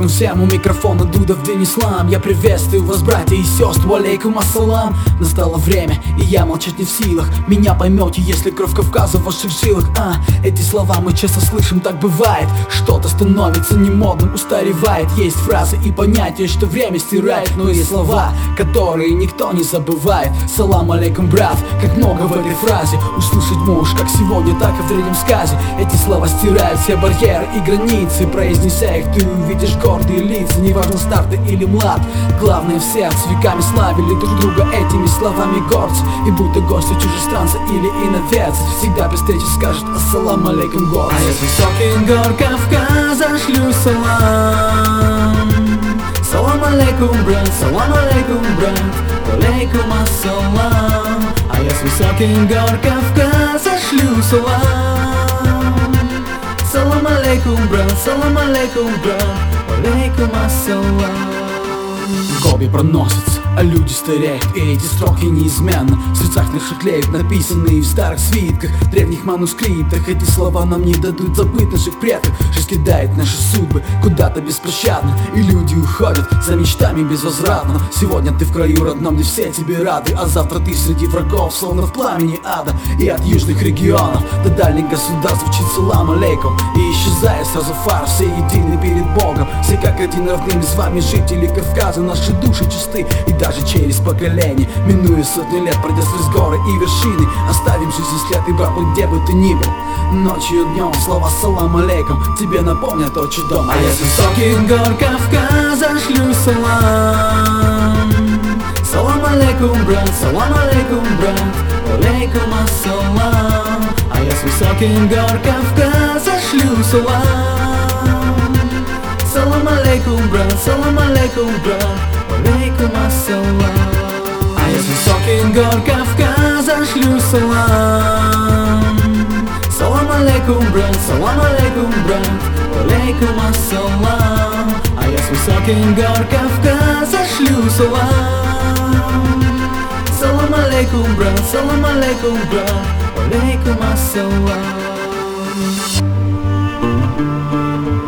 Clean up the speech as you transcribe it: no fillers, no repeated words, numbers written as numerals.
Салам всем, у микрофона Дудов Дин Ислам. Я приветствую вас, братья и сестры, алейкум ассалам. Настало время, и я молчать не в силах. Меня поймете, если кровь Кавказа в ваших жилах. Эти слова мы часто слышим, так бывает. Что-то становится немодным, устаревает. Есть фразы и понятия, что время стирает. Но есть слова, которые никто не забывает. Салам алейкум, брат, как много в этой фразе. Услышать можешь как сегодня, так и в древнем сказе. Эти слова стирают все барьеры и границы. Произнеся их, ты увидишь гордые лица. Неважно, стар ты или млад, главное в сердце. Веками славили друг друга этими словами горцы. И будь то гости, чужестранца или иновец, всегда при встрече скажет ассалам алейкум, горцы. А я с высоких гор Кавказа шлю салам. Салам алейкум, брат, салам алейкум, брат, алейкум ассалам. А я с высоких гор Кавказа шлю салам. Салам алейкум, брат, салам алейкум, брат, алейкум ассалам. Годы проносятся, а люди стареют, и эти строки неизменно в сердцах наших тлеют, написанные в старых свитках, древних манускриптах. Эти слова нам не дадут забыть наших предков. Жизнь кидает наши судьбы куда-то беспощадно, и люди уходят за мечтами безвозвратно. Сегодня ты в краю родном, где все тебе рады, а завтра ты среди врагов, словно в пламени ада. И от южных регионов до дальних государств звучит салам алейкум, и исчезая сразу фар, все едины перед Богом. Все как один равными с вами жители Кавказа. Наши души чисты, и даже через поколение, минуя сотни лет, пройдя сквозь горы и вершины, оставим жизнь след, и брат, где бы ты ни был, ночью и днем слова салам алейкум тебе напомнят отчий дом. А я с высоких гор Кавказа шлю салам. Салам алейкум, брат, салам алейкум, брат, алейкум ассалам. А я с высоких гор Кавказа шлю салам. Салам алейкум, брат, салам алейкум, брат, алейкум ассалам. А я с высоких гор Кавказа шлю салам. Салам алейкум, брат, салам алейкум, брат, алейкум ассалам. А я с высоких гор Кавказа шлю салам. Салам алейкум, брат, салам алейкум, брат, алейкум ассалам.